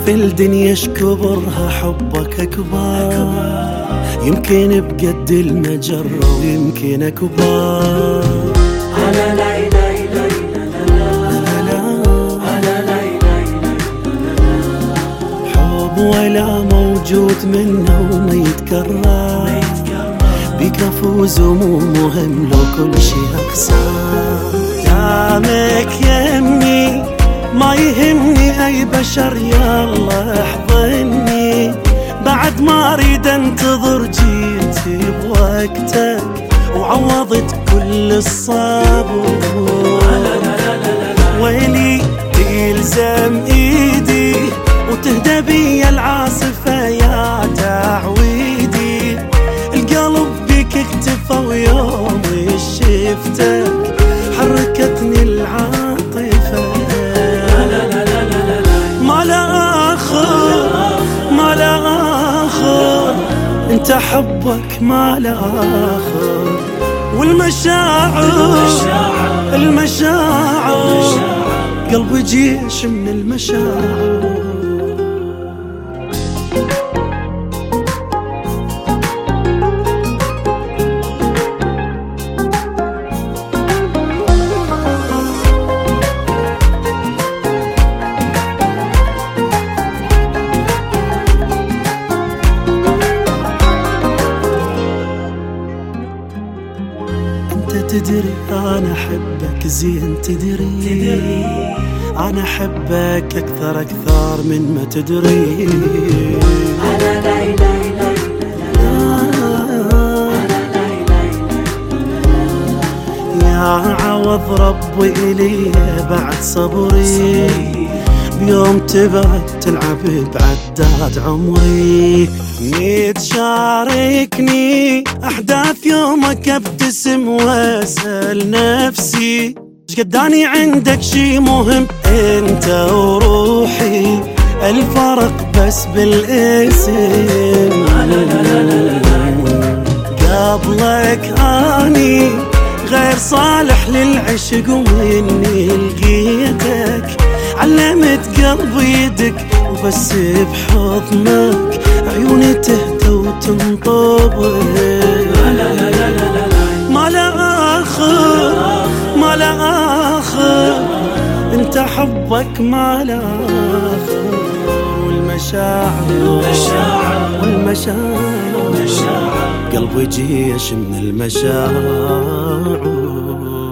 في الدنيا اشكبرها حبك أكبر، يمكن بقد المجرة ويمكن أكبر. على لا إله إلا حب ولا موجود منه وما يتكرر، بيك أفوز ومو مهم لو كل شي أخسر. دامك يمي ما يهمني أي بشر، يلا احضني بعد ما أريد أنتظر، جيت بوقتك وعوضت كل الصبر. ويلي تلزم إيدي وتهدى بي العاصفة يا تعويدي، القلب بك اكتفى ويوم شفتك حركتني العاطفة. ما لا آخر ما لا آخر، انت حبك ما لا آخر. والمشاعر المشاعر قلبي جيش من المشاعر. تدري أنا أحبك زين، تدري أنا أحبك أكثر من ما تدري. على لا إله يا عوض ربي إلي بعد صبري، بيوم تبعد تلعب بعداد عمري. تشاركني أحداث يومك ابتسم واسأل نفسي، شقد أني عندك شي مهم انت وروحي، الفرق بس بالاسم. قبلك أني غير صالح للعشق، وإني لقيتك علمت قلبي يدك، وبس بحضنك عيوني تهدى وتنطبق. ما لا آخر ما لا آخر، انت حبك ما لا آخر. والمشاعر قلبي جيش من المشاعر.